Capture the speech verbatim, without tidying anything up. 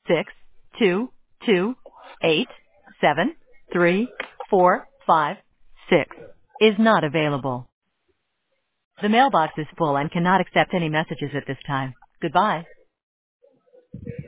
six two two eight seven three four five six is not available. The mailbox is full and cannot accept any messages at this time. Goodbye.